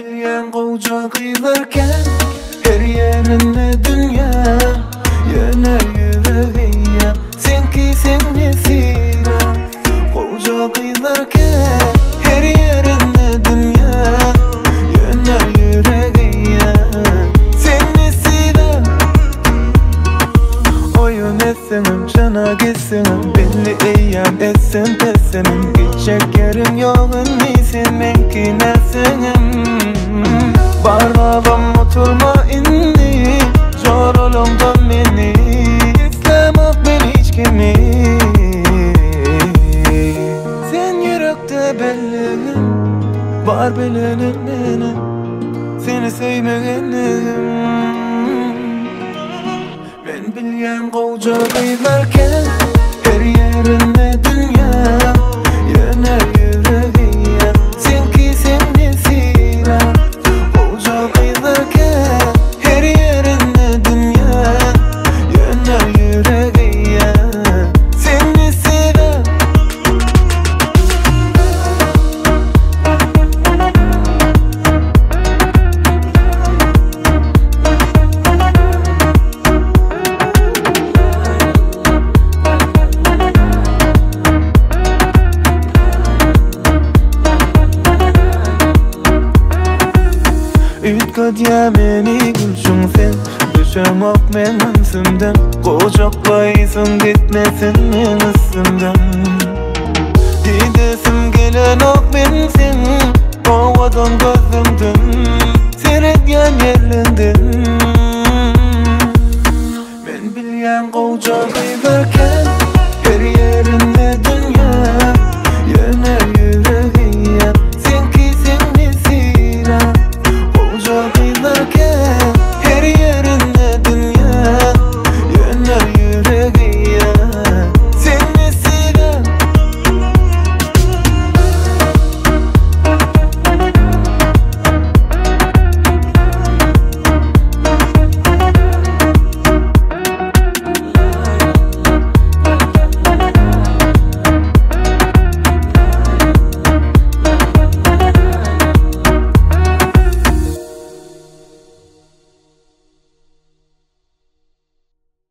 bilyen koca kıyılarken her yerine dünya yana yüreğe senki sen nesira koca kıyılarken her yerine dünya yana yüreğe sen nesira oyun etsenim cana gitsenim belli eyyam etsen tesenim geçecek yerim yoğun neysen menki nesenim Barlabam oturma indi Jorolumdan beni İstemek ben hiç kimi Sen yürekte bellim Var bilenin benim Seni sevmegenim Ben bilyen koca kıyılarken her yerine dünya yana yüreğe senki sen nesira koca kıyılarken her yerine dünya yana yüreğe sen nesira Ütködya meni gülşün sen Düşemek men ınsımdan Kocaklayısın gitmesin men ısımdan Gidesim gelen ok ben sen Ovadan gözümdün Seyretgen yerlendin Ben bilyen koca kıyılarken